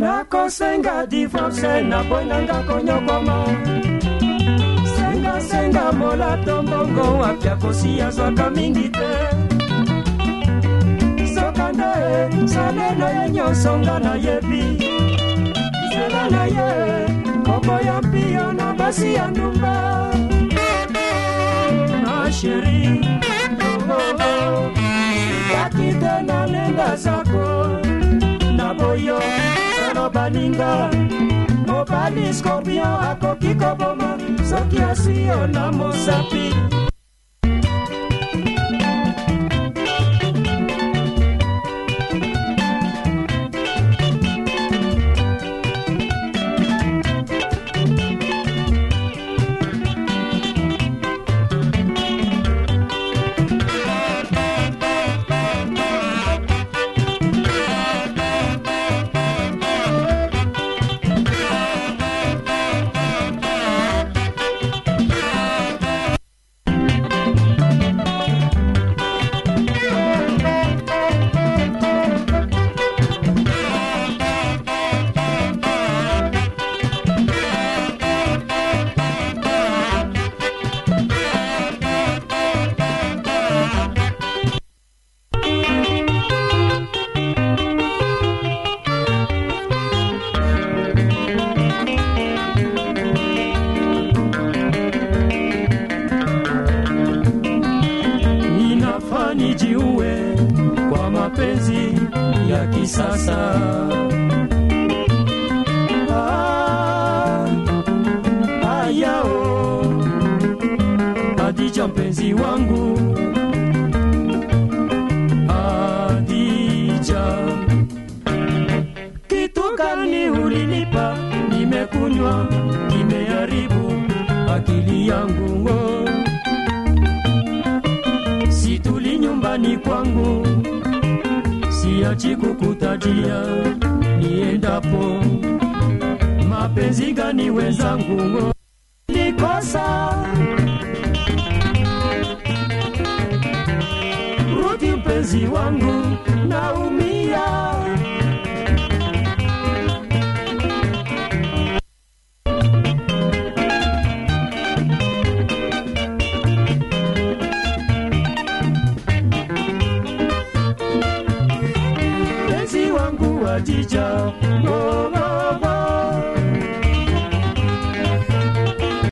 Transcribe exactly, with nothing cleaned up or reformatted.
Nako senga divorce na boinanga konyokoma. Senga senga mola tombongo wapya kosia zwaka mingi te. Sokande salena yenyo songa na yebi. Sela na ye koko ya pia na basi ya ndumba. Na sheri oh oh Sikakite na nenda zako. Na boyo sano baninga. Mobali scorpion ako kikoboma. Soki asio na mosapi. Nijiue kwa mapenzi ya kisasa. Ah, ayao Adija mpenzi wangu. Adija, kitu gani ulinipa? Nimekunywa, kimeharibu akili yangu. Oh. Situli nyumbani kwangu, siachi kukutajia niendapo. Mapenzi gani wenzangu nikosa? Rudi mpenzi wangu, naumia. Adija,